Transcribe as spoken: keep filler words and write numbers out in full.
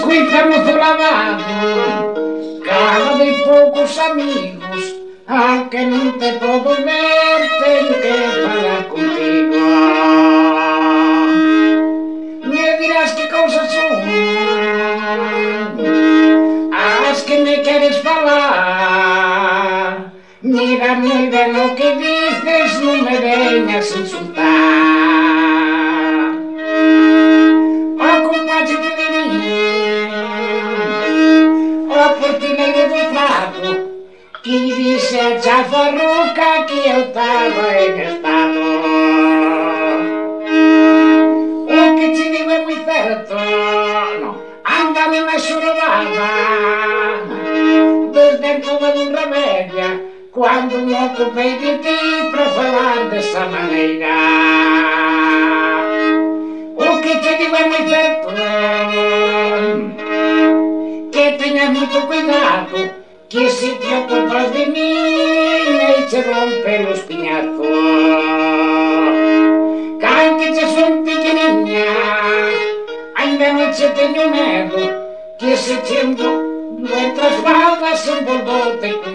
estamos do lavado, cada vez poucos amigos, aunque non te podo ver, tenho que falar contigo. Me dirás que cousas son as que me queres falar. Mira moi ben o que dices, non me veñas a insultar. O compadre de mí, o portineiro do prato, que dixe a chafarruca que eu estaba en estado. O que te digo é moi certo, no, ándame máis xorobada, desde toda unha media, quando me ocupei de ti para falar desa maneira. O que te digo é moi certo, que teñas moito cuidado, que se te ocupas de mí e che rompe los piñazos. Can que che son pequeniña, ainda non che teño medo, que se te entras baldas envolvote